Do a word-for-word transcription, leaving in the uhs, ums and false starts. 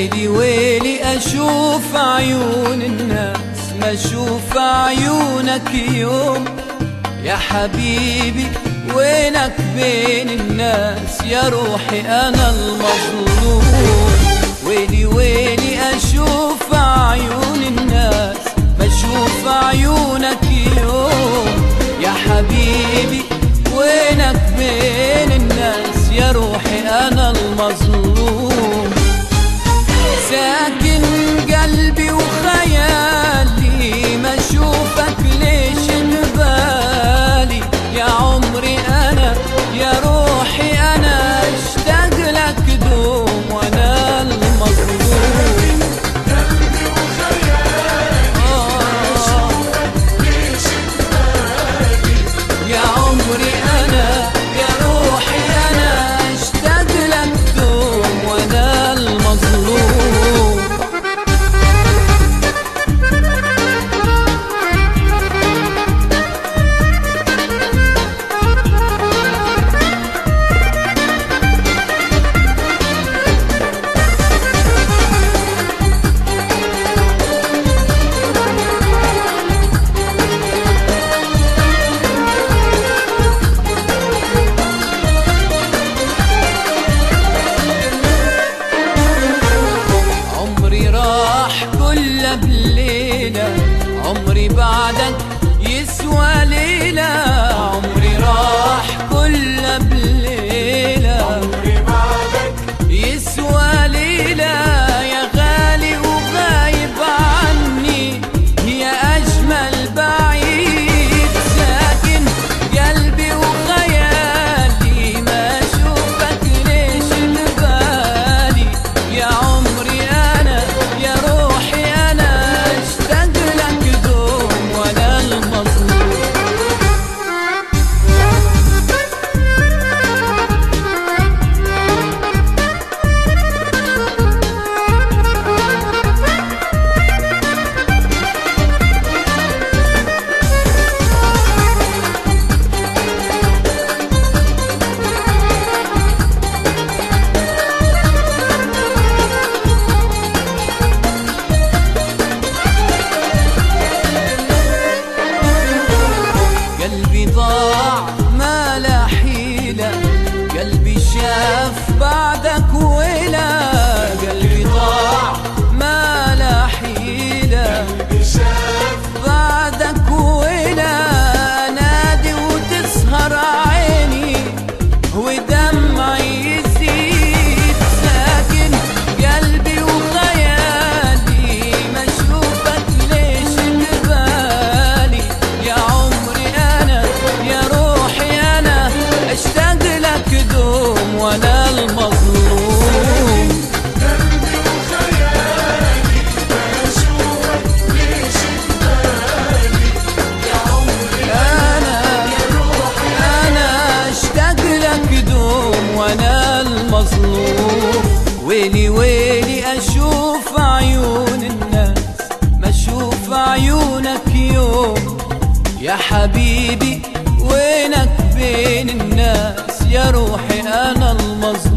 ويلي ويلي أشوف عيون الناس ما أشوف عيونك يوم يا حبيبي. وينك بين الناس يا روحي أنا المظلوم. ويلي ويلي أشوف عيون الناس ما أشوف عيونك يوم يا حبيبي. وينك بين الناس يا روحي أنا المظلوم. ساكن قلبي وخيالي ما أشوفك ليش ببالي يا عمري أنا يا روحي أنا اشتاق لك دوم وأنا المظلوم. قلبي وخيالي ما أشوفك ليش ببالي يا عمري أنا يا روحي أنا اشتاق لك دوم وأنا المظلوم. بليلة عمري بعدك يسوى ليلة. عمري راح كله بليلة عمري بعدك يسوى ليلة. يا غالي وغايب عني يا أجمل بعيد. ساكن قلبي وخيالي ما أشوفك ليش ببالي يا عمري أنا يا روحي أنا ضاع ما لا حيلة. قلبي شاف بعدك ويلا. قلبي ضاع ما لا حيلة. قلبي شاف بعدك ويلا. نادي وتسهر عيني ودمعي يزيد. ساكن قلبي وخيالي ما اشوفك ليش ببالي يا عمري أنا يا روحي أنا اشتاق لك دوم وأنا المظلوم. قلبي وخيالي ما أشوفك ليش ببالي يا عمري أنا يا روحي أنا اشتاق لك دوم وأنا المظلوم. ويلي ويلي أشوف عيون الناس ما أشوف عيونك يوم يا حبيبي. وينك بين الناس يا روحي أنا المظلوم.